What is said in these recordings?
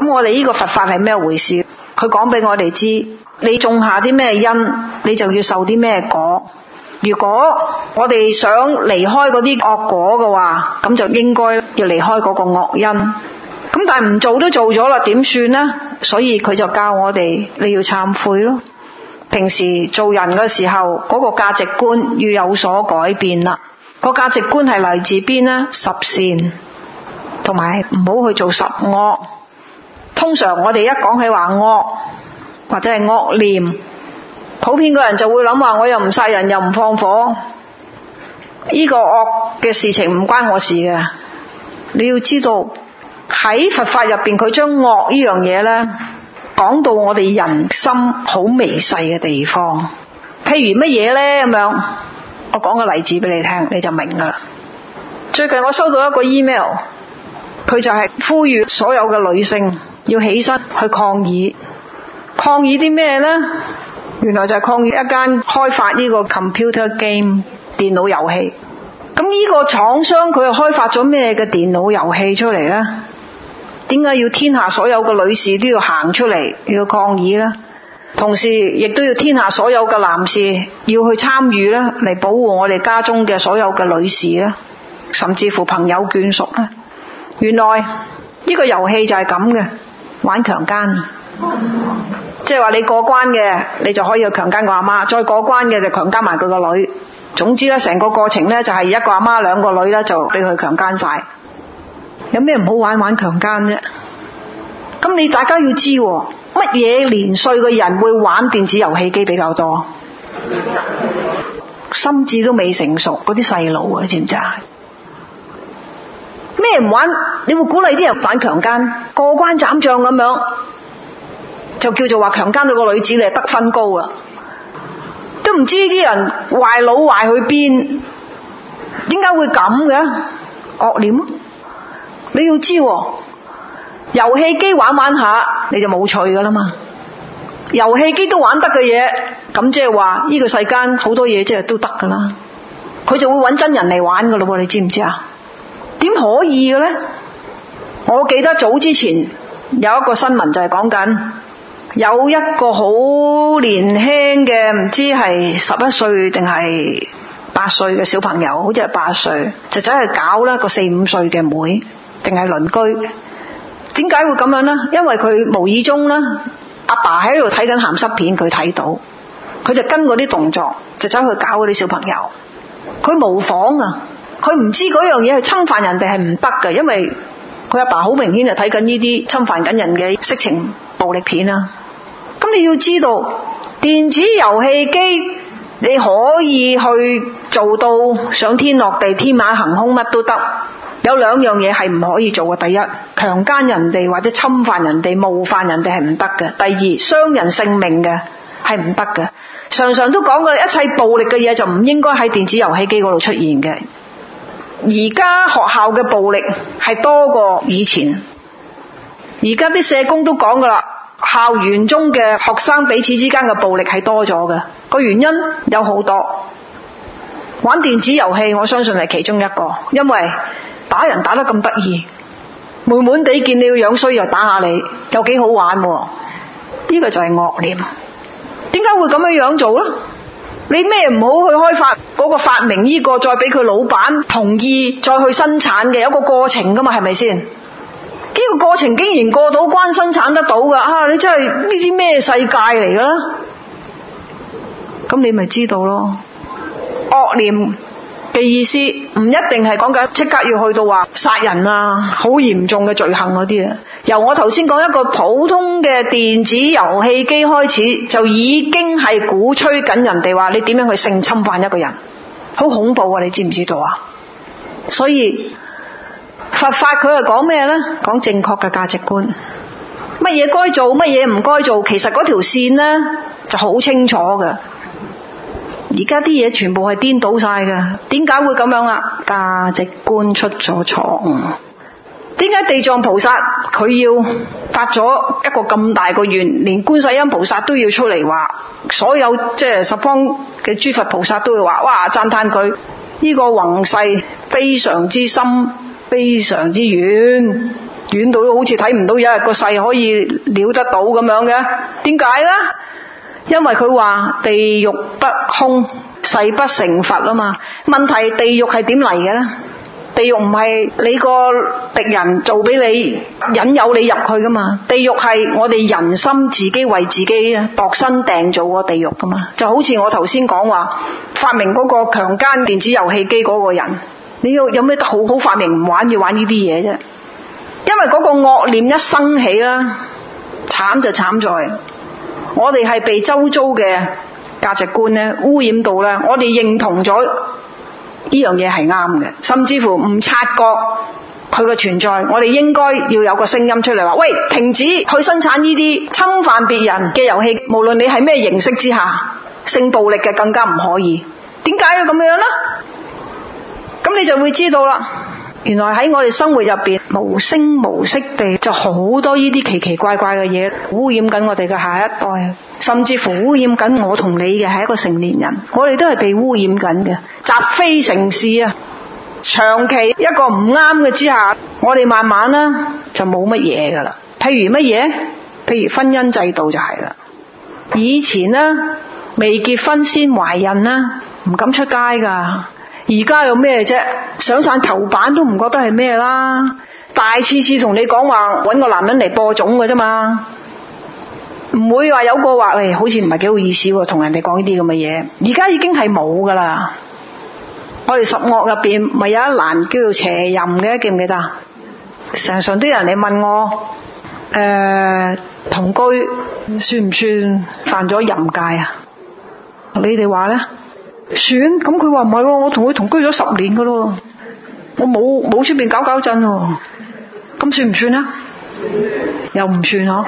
咁我哋呢個佛法係咩回事？佢講俾我哋知，你種下啲咩因，你就要受啲咩果。如果我哋想離開嗰啲惡果嘅話，咁就應該要離開嗰個惡因。咁但係唔做都做咗啦，點算呢？所以佢就教我哋，你要懺悔咯。平時做人嘅時候，嗰個價值觀要有所改變啦。個價值觀係嚟自邊呢？十善，同埋唔好去做十惡。通常我哋一講起話惡或者係惡念，普遍個人就會諗話，我又唔殺人又唔放火，呢個惡嘅事情唔關我事嘅。你要知道喺佛法入邊，佢將惡呢樣嘢呢講到我哋人心好微細嘅地方。譬如乜嘢呢？咁樣，我講個例子俾你聽，你就明噶啦。最近我收到一個 email， 佢就係呼籲所有嘅女性要起身去抗議。抗議啲咩呢？原來就係抗議一間開發呢個 computer game 電腦遊戲。咁呢個廠商佢又開發咗咩嘅電腦遊戲出嚟呢？點解要天下所有嘅女士都要行出嚟要抗議呢？同時亦都要天下所有嘅男士要去參與呢，嚟保護我哋家中嘅所有嘅女士呢，甚至乎朋友眷屬呢。原來呢個遊戲就係咁嘅，玩強姦。即係話你過關嘅，你就可以去強姦個阿媽，再過關嘅就強姦埋佢個女。總之咧，成個過程咧就係一個阿媽兩個女咧就俾佢強姦晒。有咩唔好玩強姦啫？咁你大家要知喎，乜嘢年歲嘅人會玩電子遊戲機比較多？心智都未成熟嗰啲細路啊，你知唔知啊？咩唔玩？你會鼓勵啲人玩強姦，過關斬將咁樣，就叫做話強姦到個女子你係得分高啊！都唔知啲人壞腦壞去邊？點解會咁嘅？惡念咯！你要知喎，遊戲機玩下你就冇趣噶啦嘛。遊戲機都玩得嘅嘢，咁即係話呢個世間好多嘢即係都得噶啦。佢就會揾真人嚟玩噶咯喎，你知唔知啊？點可以嘅呢？我記得早之前有一個新聞就係講緊有一個好年輕嘅，唔知係11歲定係8歲嘅小朋友，好似係8歲，就走去搞呢個4、5歲嘅妹定係鄰居。點解會咁樣呢？因為佢無意中呢，阿爸喺度睇緊鹹濕片，佢睇到，佢就跟嗰啲動作就走去搞嗰啲小朋友。佢模仿啊，佢唔知嗰樣嘢係侵犯人哋係唔得嘅，因為佢阿爸好明顯就睇緊呢啲侵犯緊人嘅色情暴力片啊。咁你要知道，電子遊戲機你可以去做到上天落地、天馬行空，乜都得。有兩樣嘢係唔可以做嘅。第一，強姦人哋或者侵犯人哋、冒犯人哋係唔得嘅。第二，傷人性命嘅係唔得嘅。常常都講過，一切暴力嘅嘢就唔應該喺電子遊戲機嗰度出現嘅。而家學校嘅暴力係多過以前。而家啲社工都講噶啦，校園中嘅學生彼此之間嘅暴力係多咗嘅。個原因有好多，玩電子遊戲我相信係其中一個，因為打人打得咁得意，悶悶地見你個樣衰又打下你，又幾好玩喎。呢個就係惡念。點解會咁樣做呢？你咩唔好去開發嗰個發明呢個，再俾佢老闆同意再去生產嘅，有個過程噶嘛，係咪先？呢個過程竟然過到關生產得到噶啊！你真係呢啲咩世界嚟噶啦？咁你咪知道咯。惡念嘅意思唔一定係講緊即刻要去到話殺人啊，好嚴重嘅罪行嗰啲啊。由我頭先講一個普通嘅電子遊戲機開始，就已經係鼓吹緊人哋話你點樣去性侵犯一個人，好恐怖啊！你知唔知道啊？所以佛法佢係講咩呢？講正確嘅價值觀，乜嘢該做，乜嘢唔該做，其實嗰條線呢就好清楚嘅。而家啲嘢全部係顛倒晒嘅，點解會咁樣啊？價值觀出咗錯誤。點解地藏菩薩佢要發咗一個咁大個願，連觀世音菩薩都要出嚟話，所有即係十方嘅諸佛菩薩都會話，哇，讚歎佢呢個宏誓非常之深、非常之遠， 遠到都好似睇唔到有一日個世可以了得到咁樣嘅。點解呢？因為佢話地獄不空，誓不成佛啊嘛。問題地獄係點嚟嘅呢？地獄唔係你個敵人做俾你引誘你入去噶嘛，地獄係我哋人心自己為自己度身訂造個地獄噶嘛。就好似我頭先講話發明嗰個強姦電子遊戲機嗰個人，你要有咩好好發明唔玩要玩呢啲嘢啫？因為嗰個惡念一生起啦，慘就慘在我哋係被周遭嘅價值觀咧污染到咧，我哋認同咗呢樣嘢係啱嘅，甚至乎唔察覺佢嘅存在。我哋應該要有個聲音出嚟話：喂，停止去生產呢啲侵犯別人嘅遊戲，無論你係咩形式之下，性暴力嘅更加唔可以。點解要咁樣呢？咁你就會知道啦。原來喺我哋生活入邊無聲無息地就好多呢啲奇奇怪怪嘅嘢污染緊我哋嘅下一代，甚至乎污染緊我同你嘅係一個成年人，我哋都係被污染緊嘅，積非成是啊！長期一個唔啱嘅之下，我哋慢慢呢就冇乜嘢噶啦。譬如乜嘢？譬如婚姻制度就係啦。以前呢未結婚先懷孕啦，唔敢出街噶。而家有咩啫？上晒頭版都唔覺得係咩啦，大次次同你講話搵個男人嚟播種嘅啫嘛，唔會話有個話好似唔係幾好意思喎，同人哋講呢啲咁嘅嘢。而家已經係冇噶啦。我哋十惡入邊咪有一欄叫做邪淫嘅，記唔記得？常常都有人嚟問我，同居算唔算犯咗淫戒啊？你哋話呢？算。咁佢話唔係喎，我同佢同居咗10年噶咯，我冇出邊搞搞震喎，咁算唔算啊？又唔算嗬。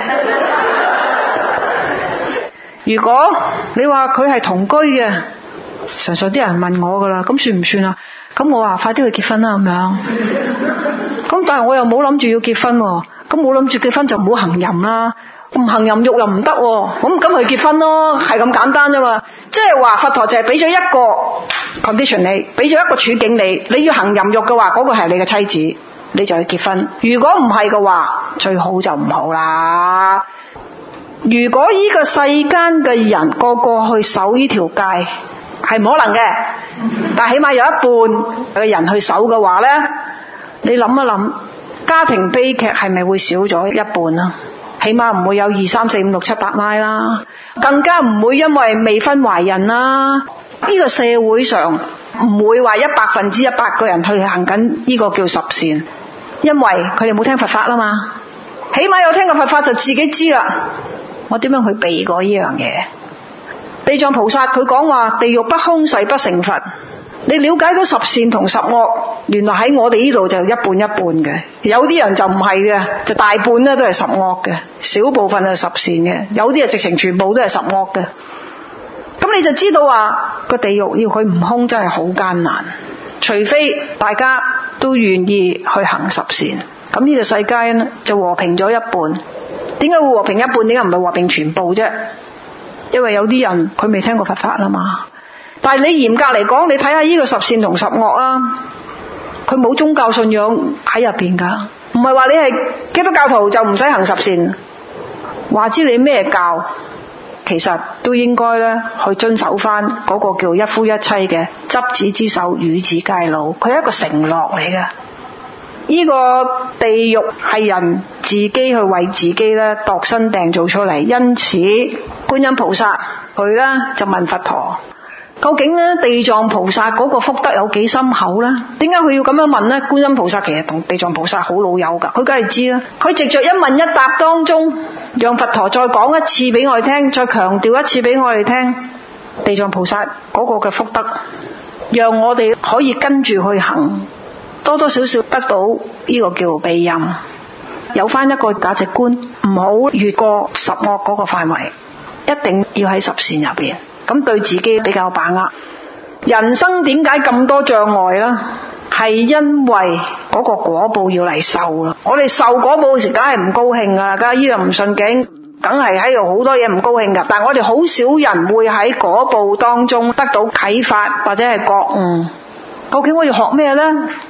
如果你話佢係同居嘅，常常啲人問我噶啦，咁算唔算啊？咁我話快啲去結婚啦咁樣。咁但係我又冇諗住要結婚喎，咁冇諗住結婚就唔好行淫啦。唔行淫欲又唔得喎，咁去結婚咯，係咁簡單啫嘛。即係話佛陀就係俾咗一個 condition 你，俾咗一個處境你要行淫欲嘅話，嗰個係你嘅妻子，你就去結婚。如果唔係嘅話，最好就唔好啦。如果呢個世間嘅人個個去守呢條戒，係唔可能嘅，但係起碼有一半嘅人去守嘅話呢，你諗一諗，家庭悲劇係咪會少咗一半啊？起碼唔會有2、3、4、5、6、7、8奶啦，更加唔會因為未婚懷孕啦。呢個社會上唔會話100%個人去行緊呢個叫十善，因為佢哋冇聽佛法啦嘛。起碼有聽過佛法就自己知啦。我點樣去避過呢樣嘢？地藏菩薩佢講話地獄不空，誓不成佛。你了解到十善同十惡，原來喺我哋呢度就一半一半嘅。有啲人就唔係嘅，就大半咧都係十惡嘅，少部分係十善嘅。有啲係直情全部都係十惡嘅。咁你就知道話個地獄要佢唔空真係好艱難，除非大家都願意去行十善。咁呢個世界呢就和平咗一半。點解會和平一半？點解唔係和平全部啫？因為有啲人佢未聽過佛法啦嘛。但係你嚴格嚟講，你睇下呢個十善同十惡啊，佢冇宗教信仰喺入邊噶，唔係話你係基督教徒就唔使行十善，話知你咩教，其實都應該咧去遵守翻嗰個叫一夫一妻嘅執子之手與子偕老，佢係一個承諾嚟嘅。呢個地獄係人自己去為自己咧度身訂造出嚟，因此觀音菩薩佢咧就問佛陀。究竟咧地藏菩薩嗰個福德有幾深厚呢？點解佢要咁樣問呢？觀音菩薩其實同地藏菩薩好老友噶，佢梗係知啦。佢藉着一問一答當中，讓佛陀再講一次俾我哋聽，再強調一次俾我哋聽，地藏菩薩嗰個嘅福德，讓我哋可以跟住去行，多多少少得到呢個叫庇蔭，有翻一個價值觀，唔好越過十惡嗰個範圍，一定要喺十善入邊。咁對自己比較把握。人生點解咁多障礙呢？係因為嗰個果報要嚟受啦。我哋受果報時梗係唔高興噶，梗係依樣唔順境，梗係喺度好多嘢唔高興噶。但係我哋好少人會喺果報當中得到啟發或者係覺悟。究竟我要學咩呢？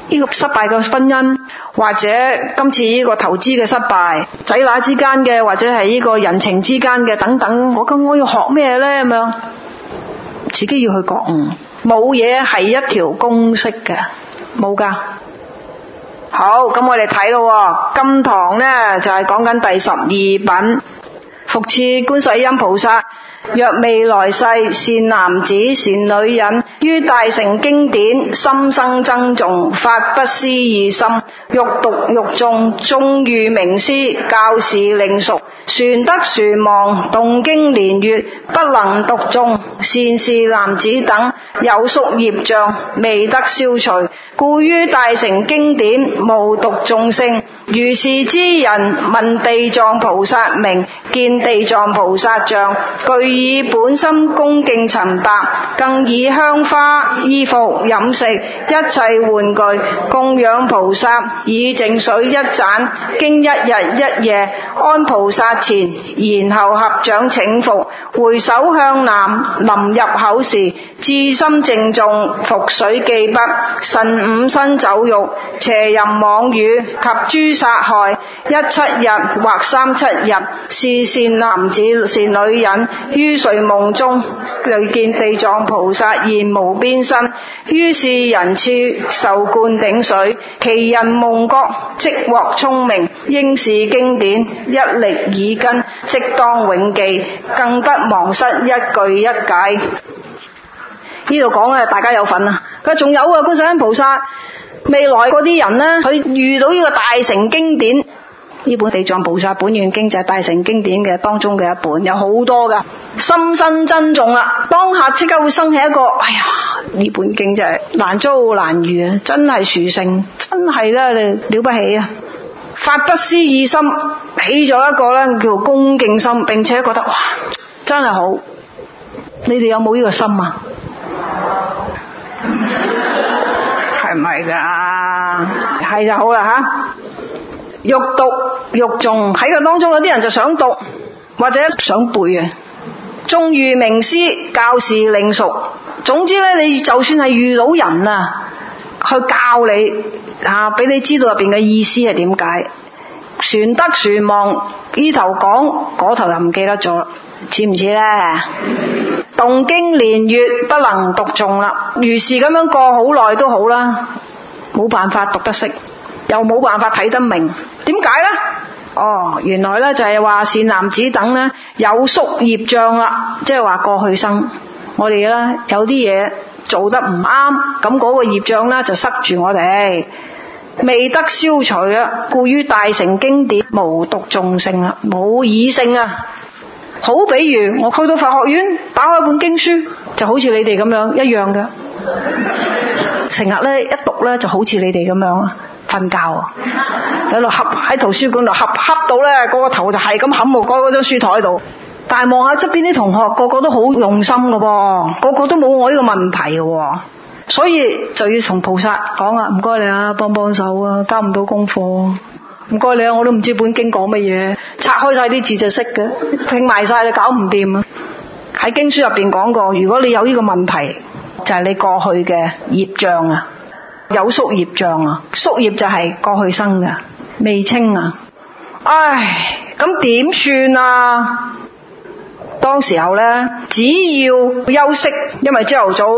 呢個失敗嘅婚姻，或者今次呢個投資嘅失敗，仔乸之間嘅，或者係呢個人情之間嘅等等，我要學咩呢？咁樣自己要去覺悟，冇嘢係一條公式嘅，冇㗎。好，咁我哋睇咯，今堂呢就係講緊第12品，復次觀世音菩薩。若未來世善男子善女人，於大乘經典心生珍重，發不思議心，欲讀欲誦，終遇名師，教示令熟，傳得殊忘，動經年月，不能讀誦。善士男子等有宿業障，未得消除，故於大乘經典無讀誦性。如是之人聞地藏菩薩名，見地藏菩薩像，具以本心恭敬陳白，更以香花衣服飲食一切玩具供養菩薩，以淨水一盞，經一日一夜安菩薩前，然後合掌請服，回首向南，臨入口時至心淨重，服水記筆，慎五身酒肉，邪淫妄語及諸殺害，17日或37日，是善男子善女人，於睡夢中累見地藏菩薩現無邊身，於是人處受灌頂水，其人夢覺即獲聰明，應是經典一力耳根，即當永記，更不忘失一句一解。呢度講嘅大家有份啊！佢仲有啊，觀世音菩薩未來嗰啲人呢，佢遇到呢個大乘經典，呢本地藏菩薩本願經就係大乘經典嘅當中嘅一本，有好多噶，心生珍重啦，當下即刻會生起一個，哎呀，呢本經就係難遭難遇啊，真係殊勝，真係了不起啊！發不思議心，起咗一個呢叫恭敬心，並且覺得哇，真係好。你哋有冇呢個心啊？係唔係噶？係就好啦吓。欲讀欲誦，喺個當中有啲人就想讀或者想背啊。終遇名師，教示令熟。總之呢，你就算係遇到人啊，去教你啊，俾你知道入邊嘅意思係點解。傳得殊忘，呢頭講，嗰頭又唔記得咗，似唔似呢？動經年月不能讀誦啦，如是咁樣過好耐都好啦，冇辦法讀得識，又冇辦法睇得明，點解呢？哦，原來呢就係話善男子等呢有宿業障啦，即係話過去生我哋呢有啲嘢做得唔啱，咁嗰個業障呢就塞住我哋，未得消除啊，故於大乘經典無讀誦性啦，冇耳性啊。好比如我去到佛學院，打開本經書，就好似你哋咁樣一樣嘅，成日呢一讀呢就好似你哋咁樣瞓覺啊，喺度喺圖書館度瞌到呢，個頭就係咁冚冇嗰張書台度。但係望下側邊啲同學，個個都好用心㗎噃，個個都冇我呢個問題嘅，所以就要同菩薩講啊，唔該你啊，幫幫手啊，交唔到功課，唔該你啊，我都唔知本經講乜嘢，拆開晒啲字就識嘅，拼埋晒就搞唔掂啊。喺經書入邊講過，如果你有呢個問題，就係你過去嘅業障啊，有宿業障啊，宿業就係過去生嘅，未清啊。唉，咁點算啊？當時候呢，只要休息，因為朝頭早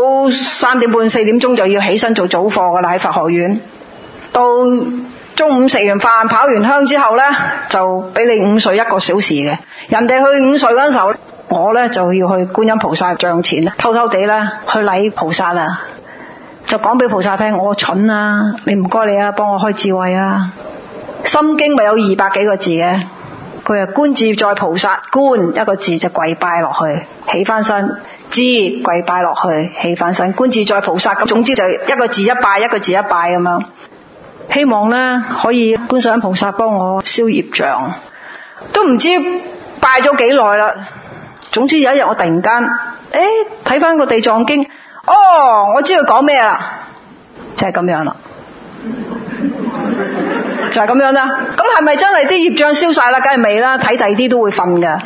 3點半4點鐘就要起身做早課㗎啦，喺佛學院。到中午食完飯跑完香之後呢，就俾你午睡1個小時嘅。人哋去午睡嗰陣時候，我呢就要去觀音菩薩像前偷偷地呢去禮菩薩啊，就講俾菩薩聽，我蠢啊，你唔該你啊，幫我開智慧啊。心經咪有200幾個字嘅。佢係觀自在菩薩，觀一個字就跪拜落去，起翻身，知跪拜落去，起翻身，觀自在菩薩。咁總之就一個字一拜，一個字一拜咁樣。希望呢可以觀世音菩薩幫我消業障，都唔知拜咗幾耐啦。總之有一日我突然間，睇翻個地藏經，我知佢講咩啦，就係咁樣啦。就係咁樣啦，咁係咪真係啲業障消晒啦？梗係未啦，睇第二啲都會瞓㗎。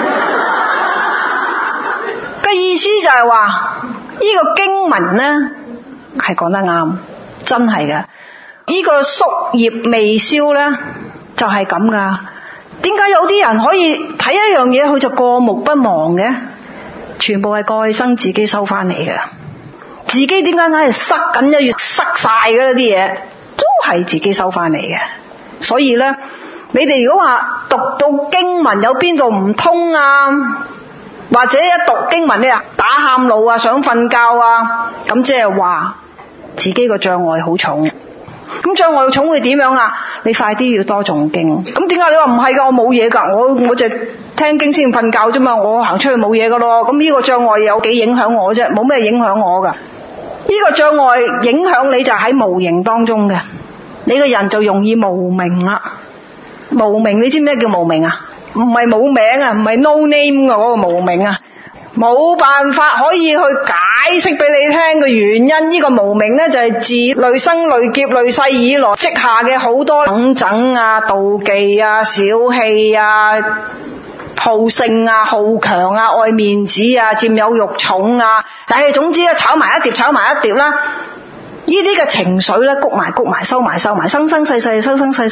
嘅意思就係話，呢個經文呢係講得啱，真係嘅。 呢個宿業未消呢，就係咁噶。點解有啲人可以睇一樣嘢佢就過目不忘嘅？全部係過去生自己收翻嚟嘅。自己點解硬係塞緊一月塞晒嘅啲嘢，都係自己收翻嚟嘅。所以呢，你哋如果話讀到經文有邊度唔通啊，或者一讀經文咧打喊路啊，想瞓覺啊，咁即係話自己個障礙好重。咁障礙重會點樣啊？你快啲要多誦經。咁點解你話唔係㗎？我冇嘢㗎，我就聽經先瞓覺啫嘛，我行出去冇嘢㗎咯。咁呢個障礙有幾影響我啫？冇咩影響我㗎。呢個障礙影響你就喺無形當中嘅，你個人就容易無明啦。無明，你知咩叫無明啊？唔係冇名啊，唔係 no name 嘅嗰個無明啊，冇辦法可以去解釋俾你聽嘅原因。呢個無明呢，就係自累生累劫累世以來積下嘅好多等等啊、妒忌啊、小氣啊、好勝啊、好強啊、愛面子啊、佔有欲重啊，但係總之咧，炒埋一碟啦。呢啲嘅情緒咧，谷埋收埋，生生世世累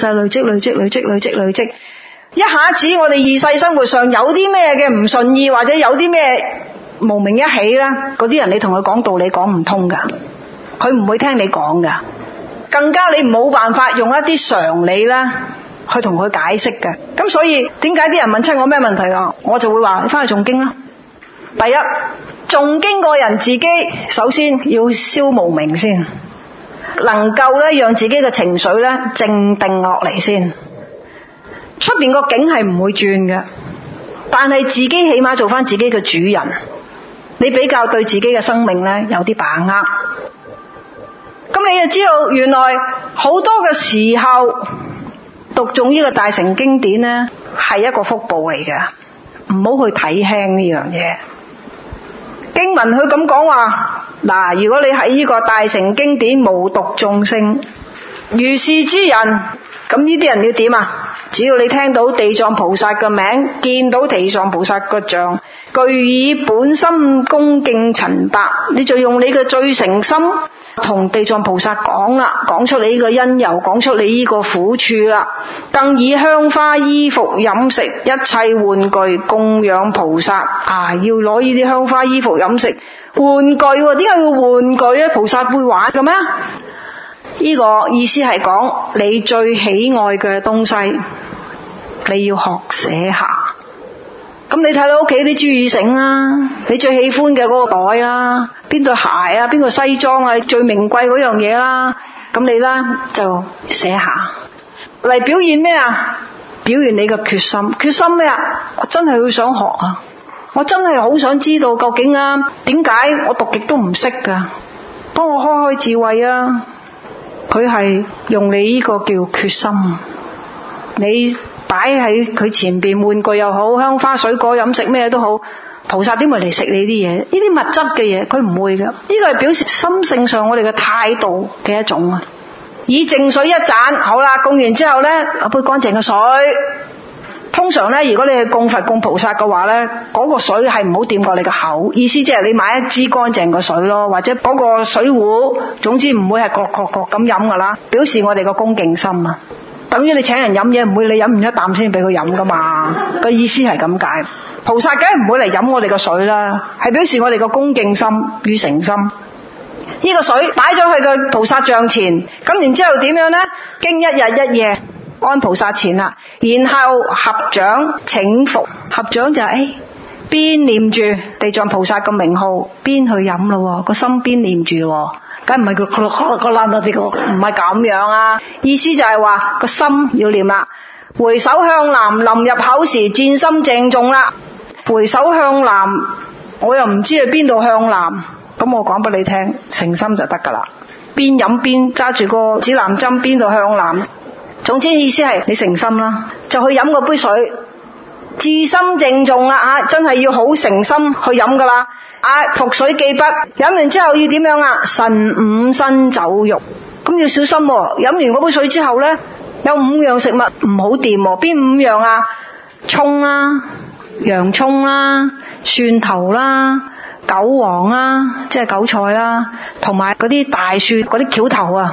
積，一下子我哋二世生活上有啲咩嘅唔順意，或者有啲咩無明一起咧，嗰啲人你同佢講道理講唔通噶，佢唔會聽你講噶，更加你冇辦法用一啲常理啦去同佢解釋嘅。咁所以點解啲人問親我咩問題啊？我就會話你翻去誦經啦。第一，誦經個人自己首先要消無明先，能夠咧讓自己嘅情緒咧靜定落嚟先。出邊個境係唔會轉嘅，但係自己起碼做翻自己嘅主人，你比較對自己嘅生命咧有啲把握。咁你就知道原來好多嘅時候讀誦呢個大乘經典咧係一個福報嚟嘅，唔好去睇輕呢樣嘢。經文佢咁講話，嗱，如果你喺呢個大乘經典無讀誦性，如是之人，咁呢啲人要點啊？只要你聽到地藏菩薩嘅名，見到地藏菩薩個像，具以本心恭敬陳白，你就用你嘅最誠心同地藏菩薩講啦，講出你呢個因由，講出你呢個苦處啦，更以香花衣服飲食一切玩具供養菩薩啊！要攞呢啲香花衣服飲食玩具，點解要玩具啊？菩薩會玩嘅咩？呢個意思係講你最喜愛嘅東西，你要學寫下。咁你睇到屋企啲珠耳繩啦，你最喜歡嘅嗰個袋啦，邊對鞋啊，邊個西裝啊，你最名貴嗰樣嘢啦，咁你啦就寫下嚟表現咩啊？表現你嘅決心。決心咩啊？我真係好想學啊！我真係好想知道究竟啊，點解我讀極都唔識噶？幫我開智慧啊！佢係用你呢個叫決心，你擺喺佢前邊，玩具又好，香花水果飲食咩都好，菩薩點會嚟食你啲嘢？呢啲物質嘅嘢佢唔會嘅，呢個係表示心性上我哋嘅態度嘅一種啊。以淨水一盞，好啦，供完之後呢，一杯乾淨嘅水。通常呢，如果你去供佛供菩薩嘅話呢，嗰個水係唔好掂過你個口，意思即係你買一支乾淨嘅水咯，或者嗰個水壺，總之唔會係咯咁飲噶啦，表示我哋個恭敬心啊。等於你請人飲嘢，唔會你飲唔一啖先俾佢飲噶嘛，個意思係咁解。菩薩梗係唔會嚟飲我哋個水啦，係表示我哋個恭敬心與誠心。呢個水擺咗去個菩薩像前，咁然之後點樣呢？經一日一夜安菩薩前啦，然後合掌請服。合掌就係邊念住地藏菩薩個名號邊去飲咯，個心邊念住咯，梗唔係個唔係咁樣啊。意思就係話個心要念啦，回首向南，臨入口時戰心鄭重啦。回首向南，我又唔知係邊度向南，咁我講俾你聽，誠心就得噶啦。邊飲邊揸住個指南針，邊度向南。總之意思係你誠心啦，就去飲嗰杯水，至心鄭重啦，真係要好誠心去飲噶啦。服水記筆，飲完之後要點樣啊？慎五辛酒肉，咁要小心喎。飲完嗰杯水之後呢，有5樣食物唔好掂喎。邊5樣啊？蔥啦、洋蔥啦、蒜頭啦、韭黃啦，即係韭菜啦，同埋嗰啲大蒜嗰啲橋頭啊，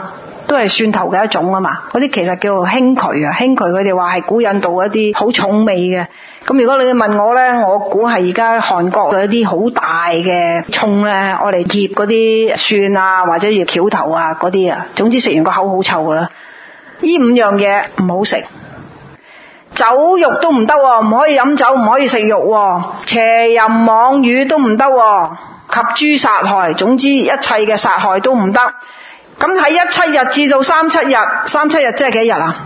都係蒜頭嘅一種啊嘛。嗰啲其實叫做興渠啊，興渠佢哋話係古印度一啲好重味嘅。咁如果你問我咧，我估係而家韓國有一啲好大嘅蔥咧，我哋醃嗰啲蒜啊，或者醃橋頭啊嗰啲啊，總之食完個口好臭噶啦。呢5樣嘢唔好食，酒肉都唔得，唔可以飲酒，唔可以食肉，邪淫妄語都唔得，及諸殺害，總之一切嘅殺害都唔得。咁喺17日至到37日，37日即係幾日啊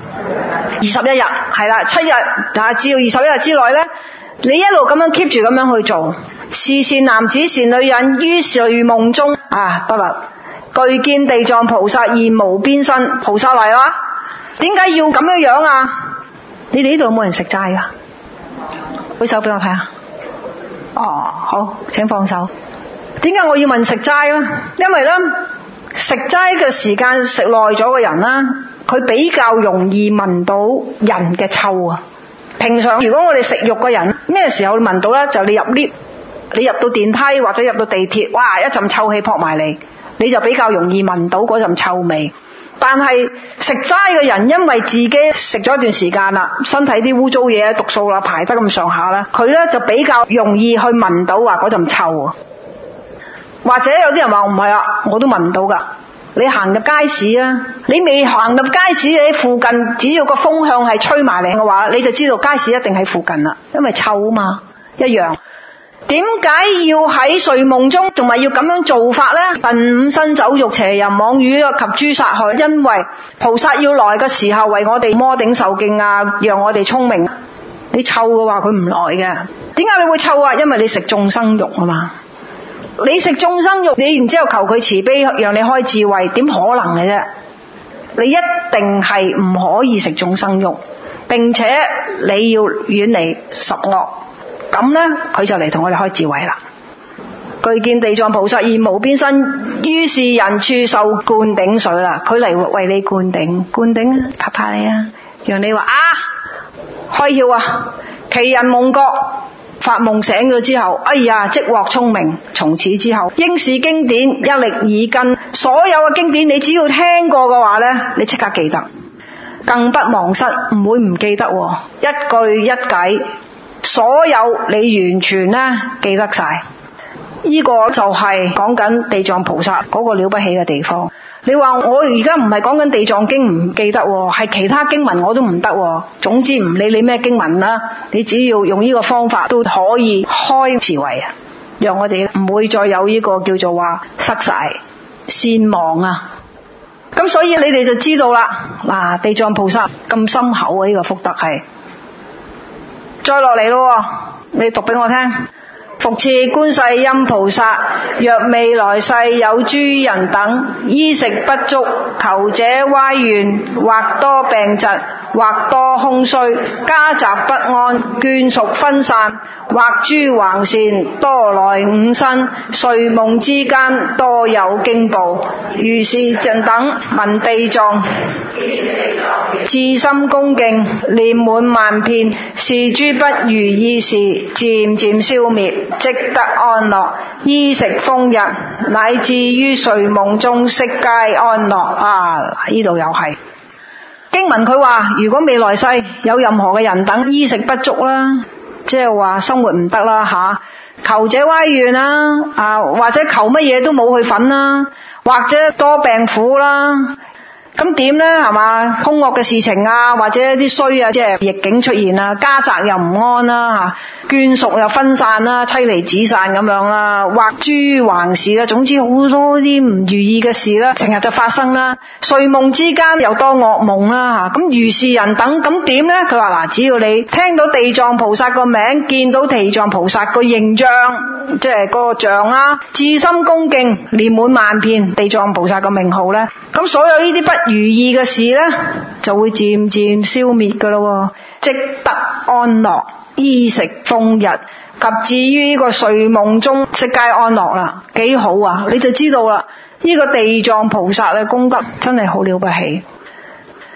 ？21日，係啦，7日啊至到21日之內咧，你一路咁樣 keep 住咁樣去做。是善男子善女人於睡夢中得啦，具見地藏菩薩現無邊身，菩薩嚟啦。點解要咁樣啊？你哋呢度有冇人食齋噶？舉手俾我睇下。好，請放手。點解我要問食齋咧？因為咧，食齋嘅時間食耐咗嘅人啦，佢比較容易聞到人嘅臭啊。平常如果我哋食肉嘅人，咩時候聞到咧？就你入 lift， 你入到電梯或者入到地鐵，哇，一陣臭氣撲埋嚟，你就比較容易聞到嗰陣臭味。但係食齋嘅人，因為自己食咗一段時間啦，身體啲污糟嘢、毒素啦排得咁上下啦，佢咧就比較容易去聞到話嗰陣臭啊。或者有啲人話唔係啊，我都聞唔到噶。你行入街市啊，你未行入街市，你附近只要個風向係吹埋嚟嘅話，你就知道街市一定喺附近啦，因為臭啊嘛，一樣。點解要喺睡夢中仲係要咁樣做法呢？近5身酒肉邪淫妄語及諸殺害，因為菩薩要來嘅時候為我哋摩頂受敬啊，讓我哋聰明。你臭嘅話佢唔來嘅。點解你會臭啊？因為你食眾生肉啊嘛。你食眾生肉，你然之後求佢慈悲讓你開智慧，點可能嘅啫？你一定係唔可以食眾生肉，並且你要遠離十惡。咁呢，佢就嚟同我哋開智慧啦。具見地藏菩薩現無邊身，於是人處受灌頂水啦。佢嚟為你灌頂，灌頂拍拍你啊，讓你話開竅啊！其人夢覺，發夢醒咗之後，哎呀，即獲聰明。從此之後，應是經典一力耳根，所有嘅經典你只要聽過嘅話呢，你即刻記得，更不忘失，唔會唔記得，一句一偈。所有你完全記得晒，呢個就係講緊地藏菩薩嗰個了不起嘅地方。你話我而家唔係講緊地藏經唔記得，係其他經文我都唔得。總之唔理你咩經文啦，你只要用呢個方法都可以開智慧啊，讓我哋唔會再有呢個叫做話失晒善忘啊。咁所以你哋就知道啦，地藏菩薩咁深厚啊，呢個福德係。再落嚟咯，你讀俾我聽。復次觀世音菩薩，若未來世有諸人等衣食不足，求者歪願，或多病疾，或多空虛，家宅不安，眷屬分散，或諸橫善，多來5身，睡夢之間多有驚怖。如是人等聞地藏，至心恭敬，念滿萬遍，是諸不如意事漸漸消滅，即得安樂，衣食豐溢，乃至於睡夢中悉皆安樂。呢度又係經文佢話，如果未來世有任何嘅人等衣食不足啦，即係話生活唔得啦求者歪願啦，或者求乜嘢都冇去份啦，或者多病苦啦。咁點呢？係嘛？兇惡嘅事情或者啲衰即係逆境出現啦，家宅又唔安啦，眷屬又分散啦，妻離子散咁樣啦，或諸橫事啦，總之好多啲唔如意嘅事啦，成日就發生啦。睡夢之間又多惡夢啦，咁如是人等咁點呢？佢話只要你聽到地藏菩薩個名，見到地藏菩薩個形象，即係個像啦，至心恭敬，念滿萬遍地藏菩薩個名號呢，咁所有呢啲不如意嘅事呢，就會漸漸消滅噶咯，即得安樂，衣食豐溢，及至於呢個睡夢中悉皆安樂啦，幾好啊！你就知道啦，呢個地藏菩薩嘅功德真係好了不起。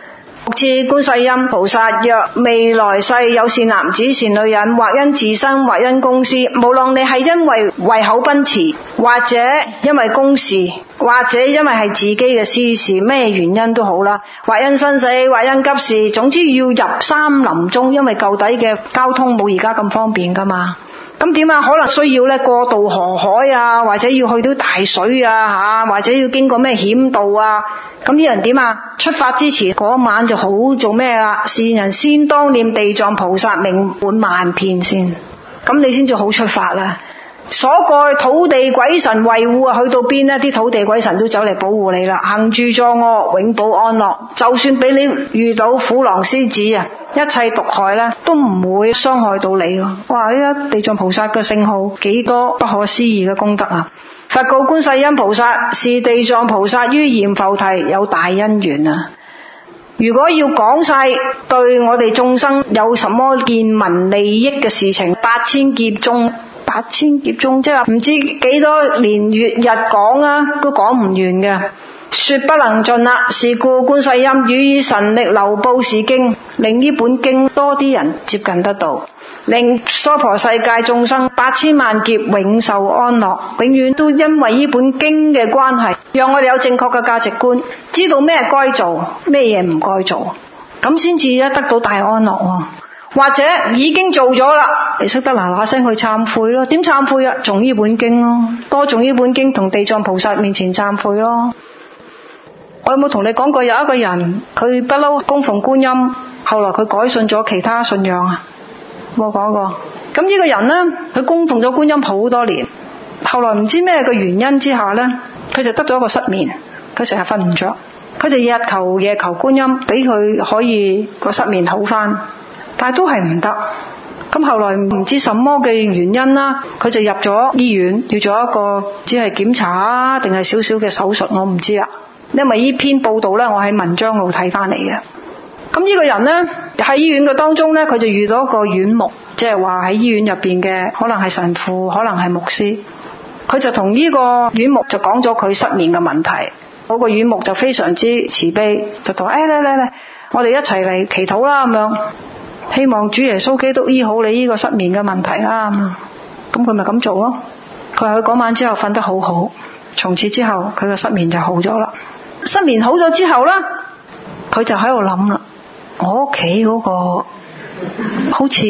至觀世音菩薩，若未來世有善男子善女人，或因自身或因公司，無論你係因為胃口奔馳，或者因為公事，或者因為係自己嘅私事，咩原因都好啦，或因生死，或因急事，總之要入山林中，因為舊底嘅交通冇而家咁方便噶嘛。咁點啊？可能需要咧過渡河海啊，或者要去到大水啊，或者要經過咩險道啊。咁啲人點啊？出發之前嗰晚就好做咩啊？是人先當念地藏菩薩名滿萬遍先，咁你先至好出發啦。所蓋土地鬼神維護啊，去到邊呢？啲土地鬼神都走嚟保護你啦。行住作惡，永保安樂。就算俾你遇到虎狼獅子啊，一切毒害咧，都唔會傷害到你。哇！呢個地藏菩薩嘅聖號幾多不可思議嘅功德啊！佛告觀世音菩薩：是地藏菩薩於閻浮提有大因緣啊！如果要講晒對我哋眾生有什麼見聞利益嘅事情，8000劫中即係唔知幾多年月日講啊，都講唔完嘅，說不能盡啦。是故觀世音予以神力流布是經，令呢本經多啲人接近得到，令娑婆世界眾生8000萬劫永受安樂，永遠都因為呢本經嘅關係，讓我哋有正確嘅價值觀，知道咩該做，咩嘢唔該做，咁先至得到大安樂。或者已經做咗啦，你識得嗱嗱聲去懺悔咯。點懺悔啊？誦呢本經咯，多誦呢本經，同地藏菩薩面前懺悔咯。我有冇同你講過有一個人，佢不嬲供奉觀音，後來佢改信咗其他信仰啊？冇講過。咁呢個人呢，佢供奉咗觀音好多年，後來唔知咩嘅原因之下呢，佢就得咗一個失眠，佢成日瞓唔着，佢就夜求觀音俾佢可以個失眠好返。但係都係唔得，咁後來唔知什麼嘅原因啦，佢就入咗醫院，要做一個只係檢查定係少少嘅手術，我唔知啊。因為呢篇報道呢，我喺文章度睇翻嚟嘅。咁呢個人呢，喺醫院嘅當中呢，佢就遇到一個院牧，即係話喺醫院入邊嘅可能係神父，可能係牧師，佢就同呢個院牧就講咗佢失眠嘅問題。嗰個院牧就非常之慈悲，就同嚟，我哋一齊嚟祈禱啦咁樣。希望主耶穌基督醫好你呢個失眠嘅問題啦，咁佢咪咁做咯。佢話佢嗰晚之後瞓得好好，從此之後佢個失眠就好咗啦。失眠好咗之後呢，佢就喺度諗啦，我屋企嗰個好似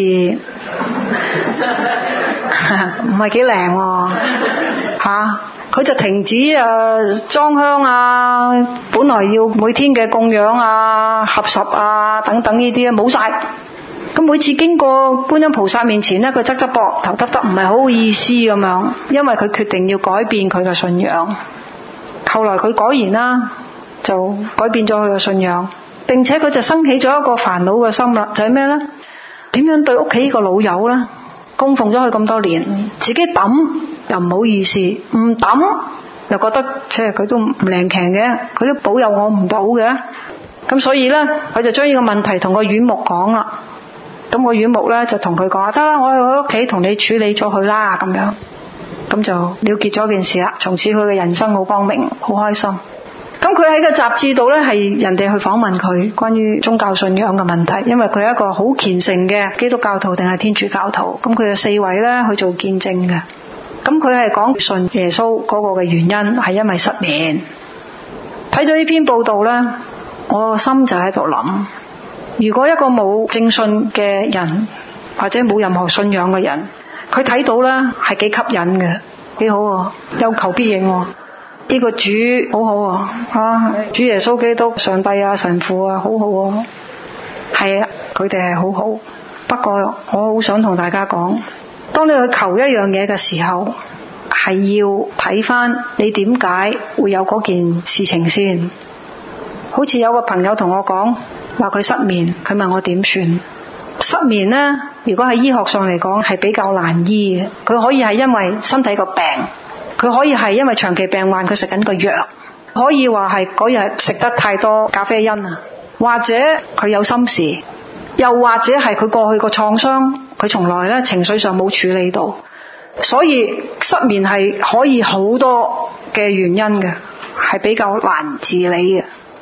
唔係幾靚喎嚇。佢就停止裝香啊，本來要每天嘅供養啊、合十啊等等呢啲冇晒。咁每次經過觀音菩薩面前呢，佢側膊頭耷耷，唔係好意思咁樣，因為佢決定要改變佢嘅信仰。後來佢果然啦，就改變咗佢嘅信仰，並且佢就生起咗一個煩惱嘅心啦，就係咩呢？點樣對屋企呢個老友呢？供奉咗佢咁多年，自己抌又唔好意思，唔抌又覺得即係佢都唔靈強嘅，佢都保佑我唔到嘅。咁所以呢，佢就將呢個問題同個院牧講啦。咁個院牧呢，就同佢講，得啦，我去屋企同你處理咗佢啦，咁樣，咁就了結咗件事啦。從此佢嘅人生好光明，好開心。咁佢喺個雜誌度呢，係人哋去訪問佢關於宗教信仰嘅問題，因為佢係一個好虔誠嘅基督教徒定係天主教徒。咁佢有4位呢去做見證嘅。咁佢係講信耶穌嗰個嘅原因係因為失眠。睇咗呢篇報道呢，我個心就喺度諗，如果一個冇正信嘅人或者冇任何信仰嘅人，佢睇到呢係幾吸引嘅，幾好喎，有求必應喎。呢個主好好啊，主耶穌基督、上帝啊、神父啊，好好啊，係啊，佢哋係好好。不過我好想同大家講，當你去求一樣嘢嘅時候，係要睇翻你點解會有嗰件事情先。好似有個朋友同我講，話佢失眠，佢問我點算。失眠呢，如果喺醫學上嚟講係比較難醫嘅，佢可以係因為身體個病，佢可以係因為長期病患，佢食緊個藥，可以話係嗰日食得太多咖啡因啊，或者佢有心事，又或者係佢過去個創傷，佢從來咧情緒上冇處理到，所以失眠係可以好多嘅原因嘅，係比較難治理嘅。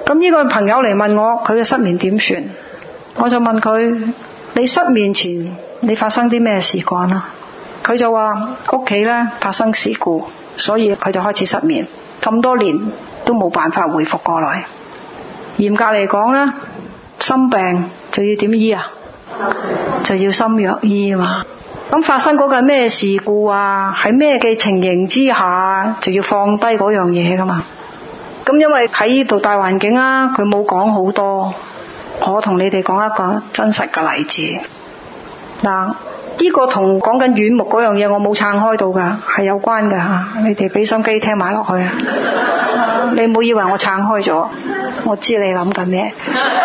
咁呢個朋友嚟問我佢嘅失眠點算，我就問佢：你失眠前你發生啲咩事幹啦？佢就話屋企咧發生事故，所以佢就開始失眠，咁多年都冇辦法恢復過來。嚴格嚟講咧，心病就要點醫啊？就要心藥醫啊嘛。咁發生嗰個係咩事故啊？喺咩嘅情形之下就要放低嗰樣嘢噶嘛？咁因為喺呢度大環境啊，佢冇講好多。我同你哋講一個真實嘅例子。嗱，呢個同講緊軟木嗰樣嘢我冇撐開到噶，係有關噶吓。你哋俾心機聽埋落去啊！你唔好以為我撐開咗，我知你諗緊咩。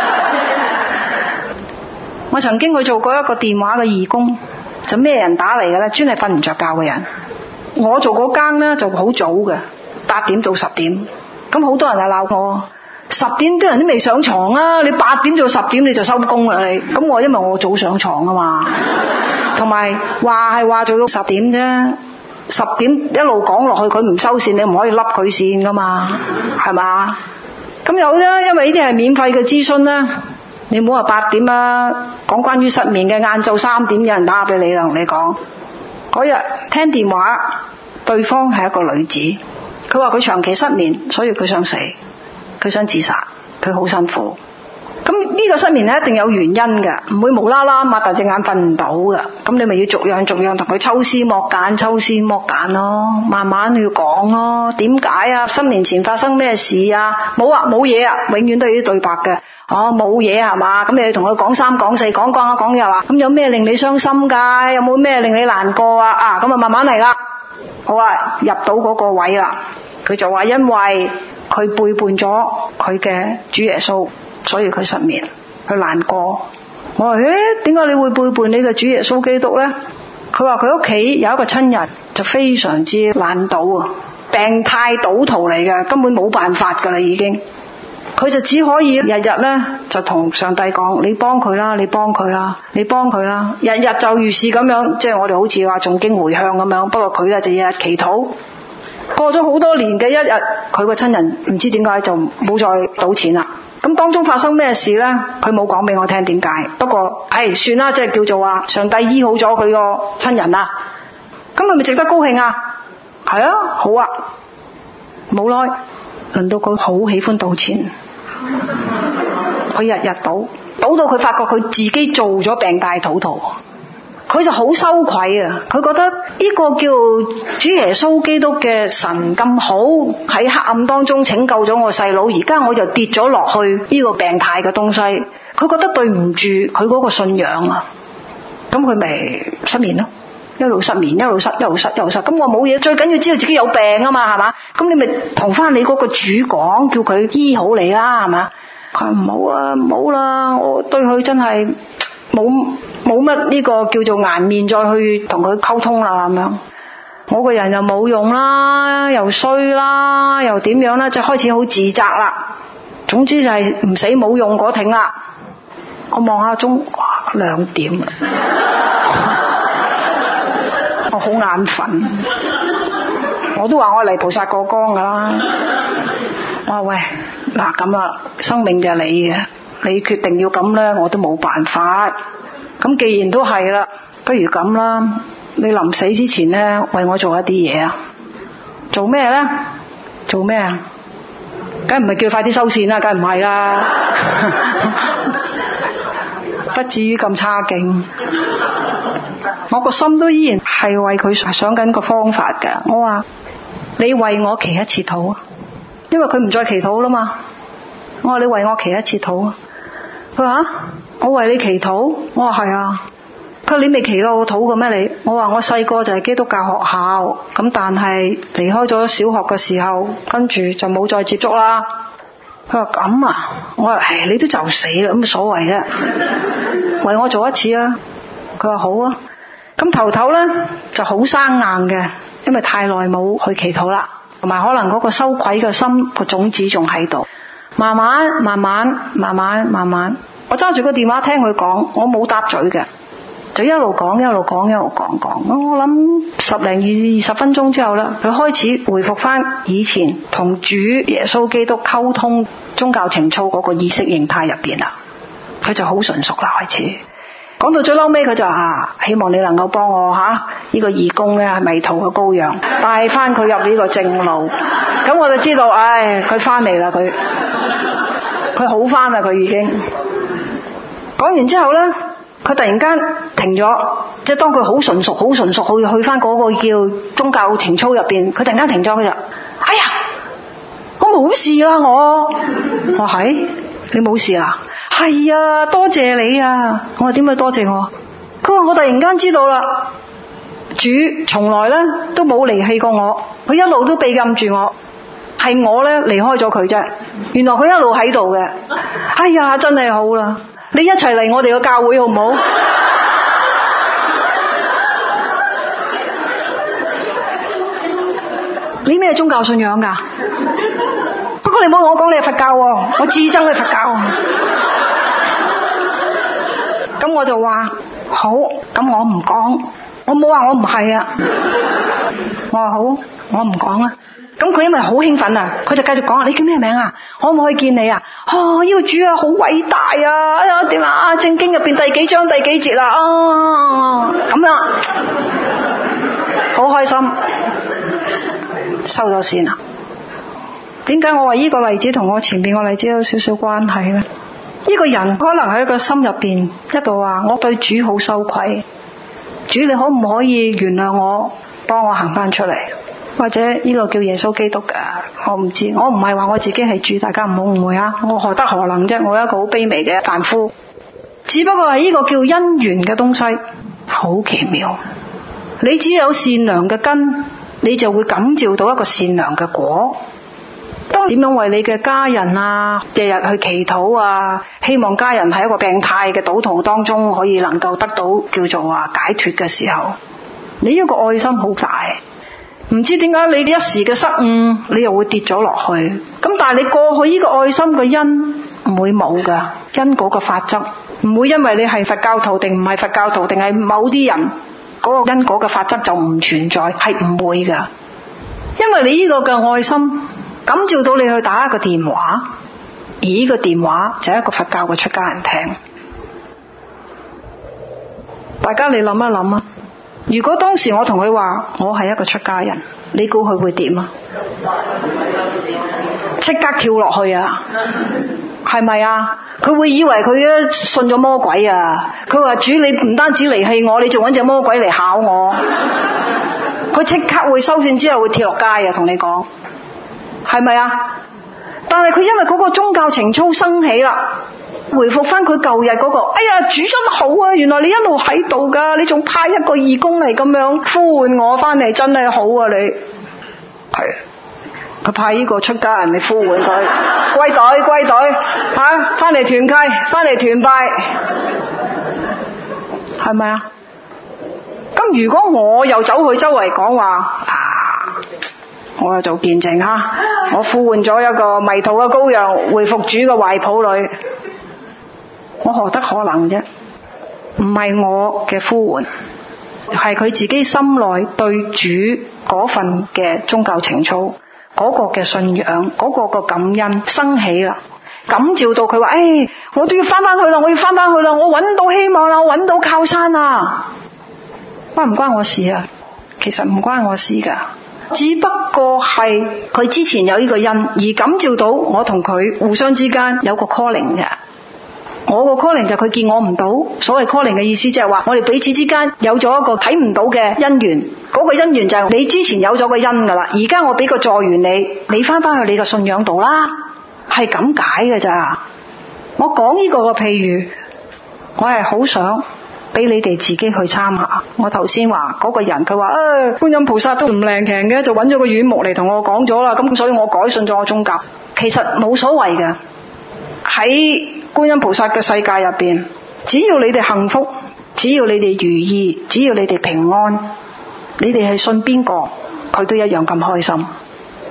我曾經去做過一個電話嘅義工，就咩人打嚟嘅咧？專係瞓唔着覺嘅人。我做嗰間咧就好早嘅，8點到10點。咁好多人係鬧我，10點啲人都未上床啊！你8點到10點你就收工啦你。咁我因為我早上床啊嘛，同埋話係話做到10點啫。10點一路講落去，佢唔收線，你唔可以笠佢線噶嘛，係嘛？咁有啫，因為呢啲係免費嘅諮詢啦。你唔好話8點啦，講關於失眠嘅，晏晝3點有人打俾你啦，同你講嗰日聽電話，對方係一個女子，佢話佢長期失眠，所以佢想死，佢想自殺，佢好辛苦。咁呢個失眠咧一定有原因嘅，唔會無啦啦擘大隻眼瞓唔到嘅。咁你咪要逐樣同佢抽絲剝繭咯，慢慢要講咯。點解啊？失眠前發生咩事啊？冇啊，冇嘢啊，永遠都係啲對白嘅。哦，冇嘢係嘛？咁你要同佢講3講4，講又話，咁有咩令你傷心㗎？有冇咩令你難過啊？啊，咁啊慢慢嚟啦。好啊，入到嗰個位啦，佢就話因為佢背叛咗佢嘅主耶穌。所以佢失眠，佢難過。我話：點解你會背叛你嘅主耶穌基督呢？佢話佢屋企有一個親人就非常之爛賭啊，病態賭徒嚟嘅，根本冇辦法㗎啦已經。佢就只可以日日呢就同上帝講：你幫佢啦，你幫佢啦，你幫佢啦。日日就如是咁樣，即係我哋好似話誦經回向咁樣。不過佢呢就日日祈禱。過咗好多年嘅一日，佢個親人唔知點解就冇再賭錢啦。咁當中發生咩事呢？佢冇講俾我聽點解。不過算啦，即係叫做話上帝醫好咗佢個親人啦。咁係咪值得高興啊？係啊，好啊。冇耐輪到佢好喜歡賭錢，佢日日賭到佢發覺佢自己做咗病態賭徒，佢就好羞愧啊！佢覺得呢個叫主耶穌基督嘅神咁好，喺黑暗當中拯救咗我細佬，而家我就跌咗落去呢個病態嘅東西，佢覺得對唔住佢嗰個信仰啊！咁佢咪失眠咯，一路失眠，一路失。咁我冇嘢，最緊要知道自己有病啊嘛，係嘛？咁你咪同翻你嗰個主講，叫佢醫好你啦，係嘛？佢話唔好啦，我對佢真係冇乜呢個叫做顏面再去同佢溝通啦咁樣。我個人又冇用啦，又衰啦，又點樣啦，就開始好自責啦。總之就係唔死冇用嗰挺啦。我望下鐘，哇，2點啦，我好眼瞓。我都話我嚟菩薩過江噶啦。我話喂，嗱咁啊，生命就係你嘅，你決定要咁咧，我都冇辦法。咁既然都係啦，不如咁啦，你臨死之前咧，為我做一啲嘢啊！做咩咧？做咩啊？梗唔係叫快啲收線啦，梗唔係啦，不至於咁差勁。我個心都依然係為佢想緊個方法㗎。我話你為我祈一次禱啊，因為佢唔再祈禱啦嘛。我話你為我祈一次禱啊。佢話我為你祈禱，我話係啊。佢話你未祈過我禱嘅咩你？我話我細個就係基督教學校，咁但係離開咗小學嘅時候，跟住就冇再接觸啦。佢話咁啊，我話你都就死啦，咁乜所謂啫？為我做一次啊。佢話好啊。咁頭呢就好生硬嘅，因為太耐冇去祈禱啦，同埋可能嗰個羞愧嘅心個種子仲喺度。慢慢，我揸住個電話聽佢講，我冇答嘴嘅。 就一路講。我諗10零20分鐘之後啦，佢開始回復翻以前同主耶穌基督溝通宗教情操嗰個意識形態入邊啦。佢就好純熟啦，開始講到最嬲尾，佢就希望你能夠幫我呢個義工咧，迷途嘅羔羊，帶翻佢入呢個正路。咁我就知道，佢翻嚟啦，佢好翻啦，佢已經講完之後咧，佢突然間停咗，即係當佢好純熟去翻嗰個叫宗教情操入邊，佢突然間停咗，佢就哎呀，我冇事啦，我係你冇事啦。係啊，多謝你啊！我話點解多謝我？佢話我突然間知道啦，主從來咧都冇離棄過我，佢一路都庇蔭住我，係我咧離開咗佢啫。原來佢一路喺度嘅。哎呀，真係好啦！你一齊嚟我哋個教會好唔好？你咩宗教信仰㗎？不過你唔好同我講你係佛教喎，我至憎你佛教。咁我就話好，咁我唔講，我冇話我唔係啊。我話好，我唔講啦。咁佢因為好興奮啊，佢就繼續講你叫咩名啊？可唔可以見你啊？呢個主啊好偉大啊！哎呀點啊？聖經入邊第幾章第幾節啊？咁樣好開心，收咗線啦。點解我話呢個例子同我前面個例子有少少關係呢？呢個人可能喺個心入邊一度話我對主好羞愧，主你可唔可以原諒我，幫我行翻出嚟？或者呢個叫耶穌基督㗎，我唔知，我唔係話我自己係主，大家唔好誤會啊！我何德何能啫？我一個好卑微嘅凡夫，只不過係呢個叫因緣嘅東西，好奇妙。你只有善良嘅根，你就會感召到一個善良嘅果。當點樣為你嘅家人啊，日日去祈禱啊，希望家人喺一個病態嘅賭徒當中可以能夠得到叫做解脫嘅時候，你一個愛心好大。唔知點解你一時嘅失誤，你又會跌咗落去。咁但係你過去呢個愛心嘅因唔會冇噶，因果嘅法則唔會因為你係佛教徒定唔係佛教徒，定係某啲人嗰個因果嘅法則就唔存在，係唔會噶。因為你呢個嘅愛心感召到你去打一個電話，而呢個電話就係一個佛教嘅出家人聽。大家你諗一諗啊！如果當時我同佢話我係一個出家人，你估佢會點啊？即刻跳落去啊！係咪啊？佢會以為佢信咗魔鬼啊！佢話主你唔單止離棄我，你仲搵隻魔鬼嚟考我。佢即刻會收線之後會跳落街啊！同你講，係咪啊？但係佢因為嗰個宗教情操生起啦，回復翻佢舊日嗰個，哎呀主真好啊！原來你一路喺度噶，你仲派一個義工嚟咁樣呼喚我翻嚟，真係好啊！你係佢派呢個出家人嚟呼喚佢歸隊翻嚟團契，翻嚟團拜，係咪啊？咁如果我又走去周圍講話我又做見證我呼喚咗一個迷途嘅羔羊回復主嘅懷抱裏，我何德何能啫？唔係我嘅呼喚，係佢自己心內對主嗰份嘅宗教情操，嗰個嘅信仰，嗰個嘅感恩生起啦，感召到佢話：我都要翻去啦，我要翻去啦，我揾到希望啦，我揾到靠山啦。關唔關我事啊？其實唔關我事噶，只不過係佢之前有呢個因，而感召到我同佢互相之間有個 calling 嘅。我個 calling 就佢見我唔到，所謂 calling 嘅意思即係話我哋彼此之間有咗一個睇唔到嘅因緣，嗰個因緣就係你之前有咗個因噶啦，而家我俾個助緣你翻去你個信仰度啦，係咁解嘅咋。我講呢個嘅譬喻，我係好想俾你哋自己去參考。我頭先話嗰個人佢話觀音菩薩都唔靈強嘅，就揾咗個軟木嚟同我講咗啦，咁所以我改信咗我宗教。其實冇所謂嘅，喺觀音菩薩嘅世界入邊，只要你哋幸福，只要你哋如意，只要你哋平安，你哋係信邊個佢都一樣咁開心。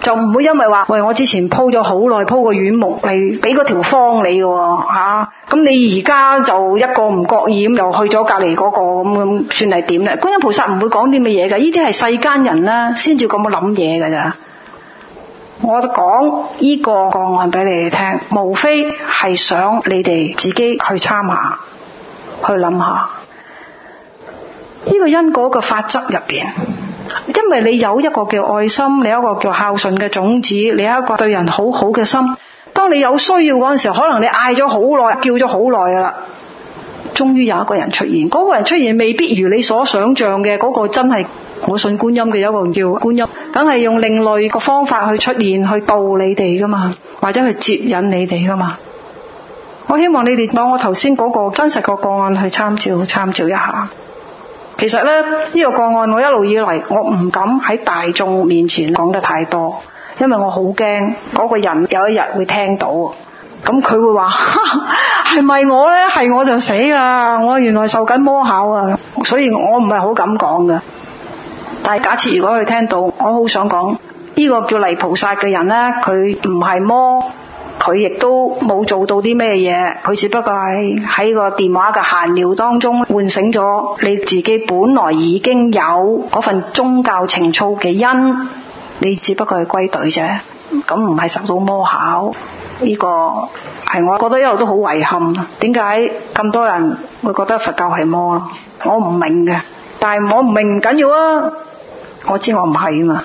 就唔會因為話喂我之前鋪咗好耐鋪個軟木嚟俾嗰條方你喎嚇，咁你而家就一個唔覺意咁又去咗隔離嗰個咁算係點咧？觀音菩薩唔會講啲乜嘢㗎，呢啲係世間人啦先至咁樣諗嘢㗎咋。我講呢個個案俾你哋聽，無非係想你哋自己去參下，去諗下呢個因果嘅法則入邊。因為你有一個叫愛心，你有一個叫孝順嘅種子，你有一個對人好好嘅心。當你有需要嗰陣時候，可能你嗌咗好耐，叫咗好耐㗎啦，終於有一個人出現。嗰個人出現未必如你所想象嘅嗰個真係我信觀音嘅，有一個人叫觀音，梗係用另類嘅方法去出現，去度你哋噶嘛，或者去接引你哋噶嘛。我希望你哋攞我頭先嗰個真實個個案去參照一下。其實咧呢個個案我一路以嚟我唔敢喺大眾面前講得太多，因為我好驚嗰個人有一日會聽到，咁佢會話係咪我呢？係我就死啦！我原來受緊魔考啊！所以我唔係好敢講嘅。但係假設如果佢聽到，我好想講呢個叫泥菩薩嘅人呢，佢唔係魔。佢亦都冇做到啲咩嘢，佢只不過係喺個電話嘅閒聊當中喚醒咗你自己本來已經有嗰份宗教情操嘅因，你只不過係歸隊啫，咁唔係受到魔考。呢個係我覺得一路都好遺憾，點解咁多人會覺得佛教係魔咯？我唔明嘅，但係我唔明唔緊要啊，我知我唔係啊嘛。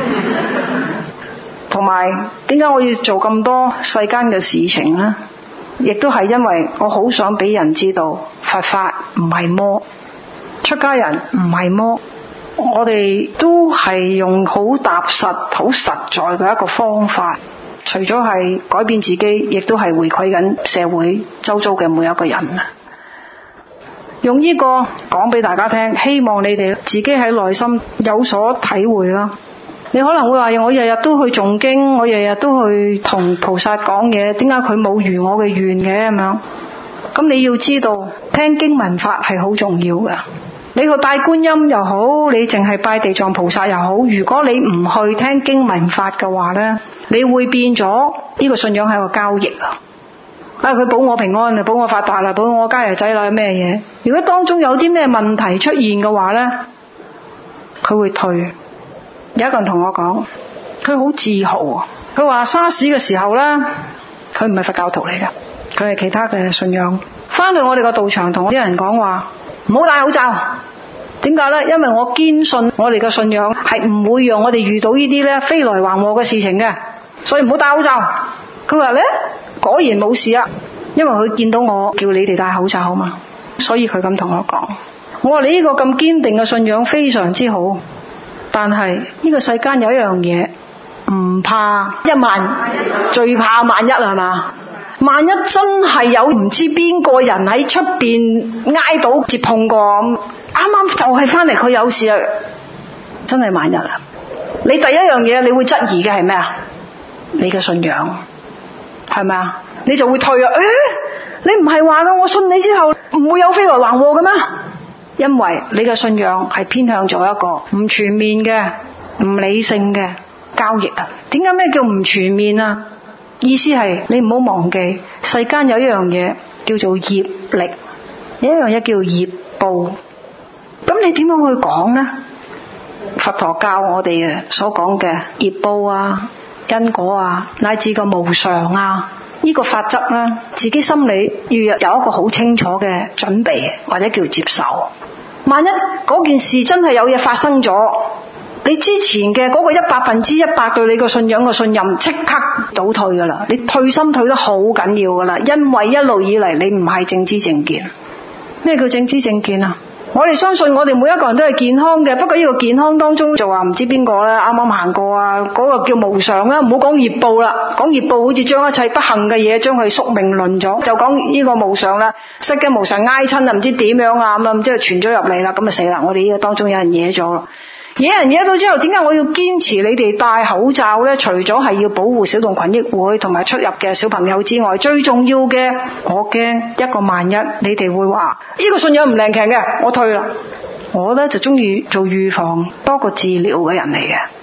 同埋點解我要做咁多世間嘅事情呢？亦都係因為我好想俾人知道佛法唔係魔，出家人唔係魔，我哋都係用好踏實好實在嘅一個方法，除咗係改變自己，亦都係回饋緊社會周遭嘅每一個人。用呢個講俾大家聽，希望你哋自己喺內心有所體會啦。你可能會話我日日都去誦經，我日日都去同菩薩講嘢，點解佢冇如我嘅願嘅咁樣？咁你要知道聽經聞法係好重要嘅。你去拜觀音又好，你淨係拜地藏菩薩又好，如果你唔去聽經聞法嘅話呢，你會變咗呢個信仰係個交易啊！佢保我平安，保我發達啦，保我家爺仔啦，咩嘢？如果當中有啲咩問題出現嘅話呢，佢會退。有一個人同我講，佢好自豪啊！佢話沙士嘅時候呢，佢唔係佛教徒嚟㗎，佢係其他嘅信仰。翻到我哋個道場同啲人講話，唔好戴口罩。點解呢？因為我堅信我哋嘅信仰係唔會讓我哋遇到呢啲呢飛來橫禍嘅事情嘅，所以唔好戴口罩。佢話呢，果然冇事啊，因為佢見到我叫你哋戴口罩嘛，所以佢咁同我講。我話你呢個咁堅定嘅信仰非常之好。但係呢個世間有一樣嘢，唔怕一萬，最怕萬一啦，係嘛？萬一真係有唔知邊個人喺出邊挨到接碰過，啱啱就係翻嚟佢有事啊！真係萬一啦！你第一樣嘢你會質疑嘅係咩啊？你嘅信仰係咪啊？你就會退啊！你唔係話我信你之後唔會有飛來橫禍嘅咩？因為你嘅信仰係偏向咗一個唔全面嘅、唔理性嘅交易啊！點解咩叫唔全面啊？意思係你唔好忘記，世間有一樣嘢叫做業力，有一樣嘢叫業報。咁你點樣去講呢？佛陀教我哋嘅所講嘅業報啊、因果啊，乃至個無常啊，呢個法則呢，自己心里要有一個好清楚嘅準備，或者叫接受。萬一嗰件事真係有嘢發生咗，你之前嘅嗰個100%對你個信仰嘅信任即刻倒退噶啦，你退心退得好緊要噶啦，因為一路以嚟你唔係正知正見。咩叫正知正見啊？我哋相信我哋每一個人都係健康嘅，不過呢個健康當中就話唔知邊個咧啱啱行過啊，嗰個叫無常啦，唔好講業報啦，講業報好似將一切不幸嘅嘢將佢宿命論咗，就講呢個無常啦，失驚無神挨親啊，唔知點樣啊咁啊，即係傳咗入嚟啦，咁啊死啦！我哋呢個當中有人惹咗啦，惹人惹到之後，點解我要堅持你哋戴口罩呢？除咗係要保護小童群益會同埋出入嘅小朋友之外，最重要嘅，我驚一個萬一，你哋會話呢個信仰唔靈強嘅，我退啦。我呢就中意做預防多過治療嘅人嚟嘅。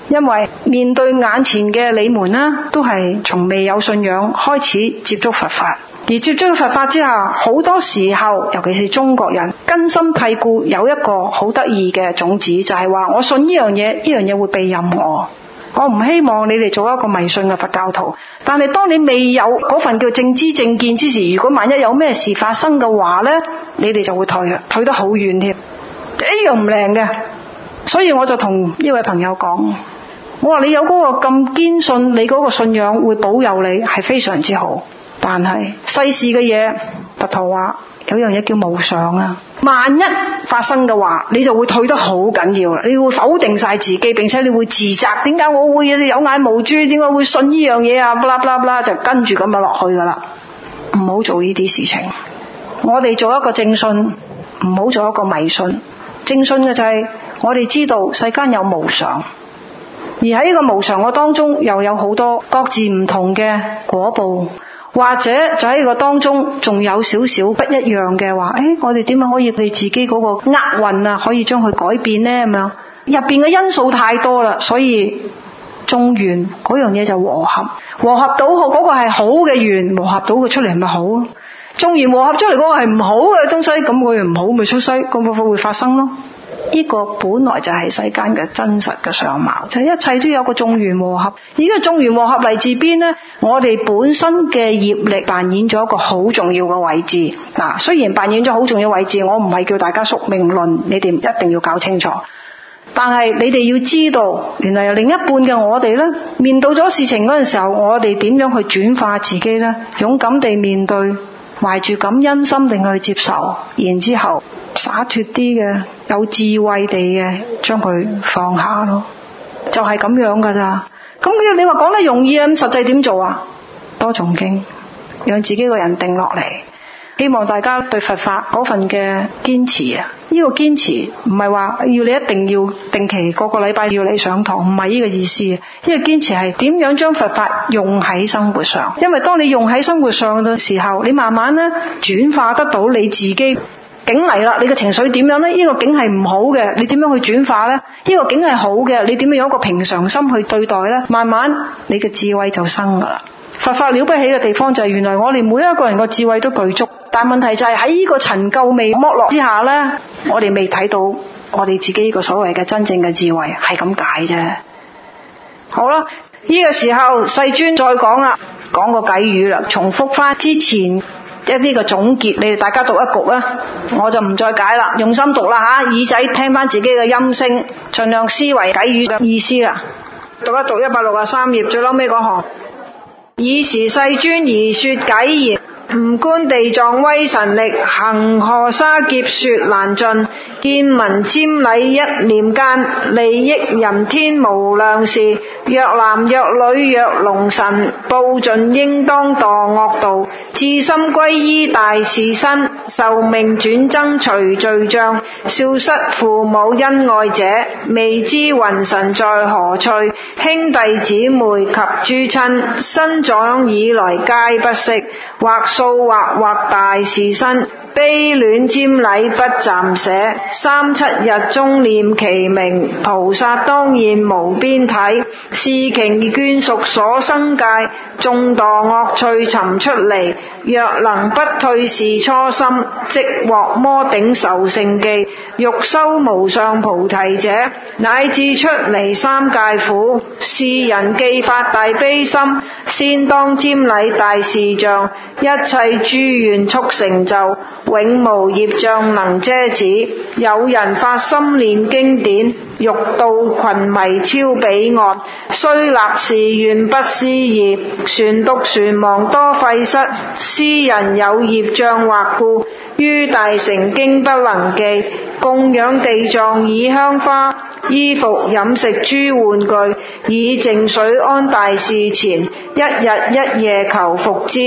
因為面對眼前嘅你們呢，都係從未有信仰開始接觸佛法，而接觸佛法之下，好多時候尤其是中國人根深蒂固有一個好得意嘅種子，就係話我信呢樣嘢，呢樣嘢會庇蔭我。我唔希望你哋做一個迷信嘅佛教徒，但係當你未有嗰份叫正知正見之時，如果萬一有咩事發生嘅話呢，你哋就會退得好遠添，呢樣唔靈嘅。所以我就同呢位朋友講，我話你有嗰個咁堅信，你嗰個信仰會保佑你係非常之好，但係世事嘅嘢，佛陀話有樣嘢叫無常啊，萬一發生嘅話，你就會退得好緊要啦，你會否定晒自己，並且你會自責，點解我會有眼無珠，點解會信呢樣嘢啊，blah blah blah，就跟住咁樣落去噶啦。唔好做呢啲事情，我哋做一個正信，唔好做一個迷信。正信嘅就係我哋知道世間有無常，而喺呢個無常嘅當中又有好多各自唔同嘅果報，或者就喺呢個當中仲有少少不一樣嘅話，我哋點樣可以對自己嗰個厄運啊，可以將佢改變呢？咁樣入邊嘅因素太多啦，所以眾緣嗰樣嘢就和合到嗰個係好嘅緣，和合到佢出嚟咪好咯。縱然和合出嚟嗰個係唔好嘅東西，咁佢唔好咪出世，咁會發生咯。呢個本來就係世間嘅真實嘅相貌，就係一切都有個眾緣和合。而呢個眾緣和合嚟自邊呢？我哋本身嘅業力扮演咗一個好重要嘅位置。嗱，雖然扮演咗好重要位置，我唔係叫大家宿命論，你哋一定要搞清楚。但係你哋要知道，原來有另一半嘅我哋呢，面對咗事情嗰陣時候，我哋點樣去轉化自己呢？勇敢地面對，懷住感恩心定去接受，然之後灑脫啲嘅，有智慧地嘅將佢放下咯，就係咁樣噶咋。咁你話講得容易啊，咁實際點做啊？多誦經，讓自己個人定落嚟。希望大家對佛法嗰份嘅堅持啊，呢個堅持唔係話要你一定要定期個禮拜要你上堂，唔係呢個意思。呢個堅持係點樣將佛法用喺生活上，因為當你用喺生活上嘅時候，你慢慢咧轉化得到你自己境嚟啦。你嘅情緒點樣呢？呢個境係唔好嘅，你點樣去轉化呢？呢個境係好嘅，你點樣有一個平常心去對待呢？慢慢你嘅智慧就生噶啦。佛法了不起嘅地方就係原來我哋每一個人個智慧都具足，但問題就係喺呢個塵垢未剝落之下呢，我哋未睇到我哋自己呢個所謂嘅真正嘅智慧係咁解啫。好啦，呢個時候世尊再講啦，講個偈語啦，重複翻之前一啲嘅總結，你哋大家讀一讀啦，我就唔再解啦，用心讀啦吓，耳仔聽翻自己嘅音聲，盡量思維偈語嘅意思啦。讀一讀163頁最撈尾嗰行。爾時世尊而說偈言：吾觀地藏威神力，恆河沙劫說難盡。見聞瞻禮一念間，利益人天無量事。若男若女若龍神，報盡應當墮惡道。至心歸依大士身，壽命轉增隨罪障。少失父母恩愛者，未知雲神在何趣。兄弟姊妹及諸親，生長以來皆不識。或素或大士身，悲戀瞻禮不暫捨。3、7日中念其名，菩薩當現無邊體。是其眷屬所生界，縱墮惡趣尋出離。若能不退是初心，即獲摩頂受勝記。欲修無上菩提者，乃至出離三界苦。是人既發大悲心，先當瞻禮大士像。一切諸願速成就，永無業障能遮止。有人發心念經典，欲渡群迷超彼岸。雖立誓願不思議，船讀船亡多費失。斯人有業障惑故，於大乘經不能記。供養地藏以香花，衣服飲食諸玩具，以淨水安大士前。一日一夜求復之。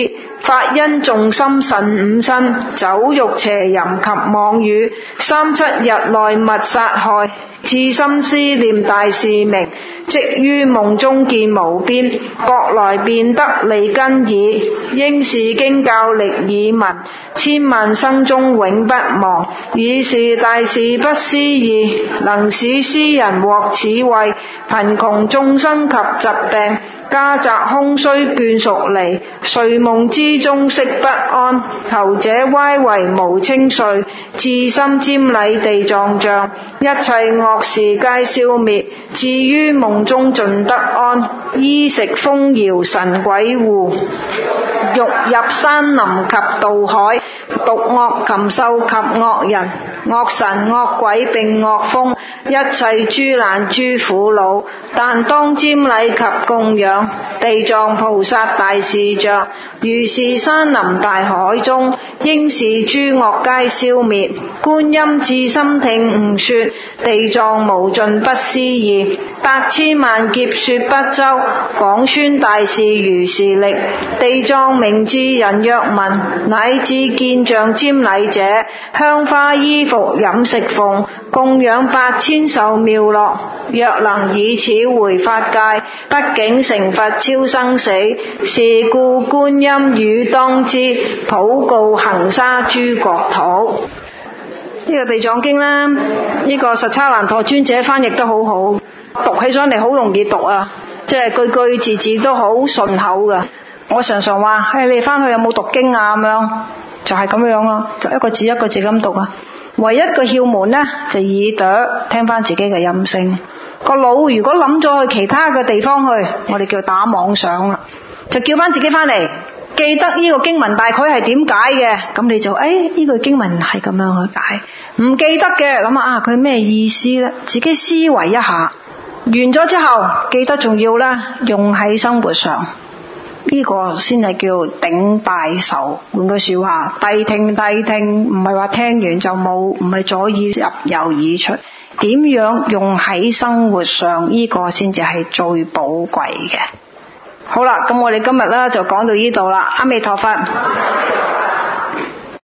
發因眾心慎五身，酒肉邪淫及妄語，3-7日內勿殺害，至心思念大事明，即於夢中見無邊，覺來便得利根已。應是經教歷耳聞，千萬生中永不忘。以是大事不思議，能使斯人獲此惠。貧窮眾生及疾病，家宅空虛眷屬離，睡夢之中悉不安。求者乖為無清睡，至心瞻禮地藏像，一切惡事皆消滅。至於夢中盡得安，衣食豐饒神鬼護。欲入山林及渡海，毒惡禽獸及惡人，惡神惡鬼並惡風，一切諸難諸苦惱，但當瞻禮及供養地藏菩薩大士像。如是山林大海中，應是諸惡皆消滅。觀音至心聽悟說，地藏無盡不思議，百千萬劫說不周，廣宣大士如是力。地藏名智人若聞，乃至見像瞻禮者，香花衣服飲食奉，供養8000壽妙樂。若能以此回法界，不竟成佛超生死。是故觀音語當知，普告行沙諸國土。呢個地藏經啦，呢個實叉難陀尊者翻譯得好好，讀起上嚟好容易讀啊，即係句句字字都好順口噶。我常常話，你翻去有冇讀經啊？咁樣就係咁樣咯，就一個字一個字咁讀啊。唯一個竅門呢，就耳朵聽翻自己嘅音聲。個腦如果諗咗去其他嘅地方去，我哋叫打妄想啦，就叫翻自己翻嚟，記得呢個經文大概係點解嘅，咁你就呢個經文係咁樣去解。唔記得嘅諗下佢咩意思呢？自己思維一下，完咗之後記得仲要啦，用喺生活上，呢個先係叫頂大受。換句說話，諦聽諦聽，唔係話聽完就冇，唔係左耳入右耳出。點樣用喺生活上，呢個先至係最寶貴嘅。好啦，咁我哋今日咧就講到呢度啦。阿彌陀佛。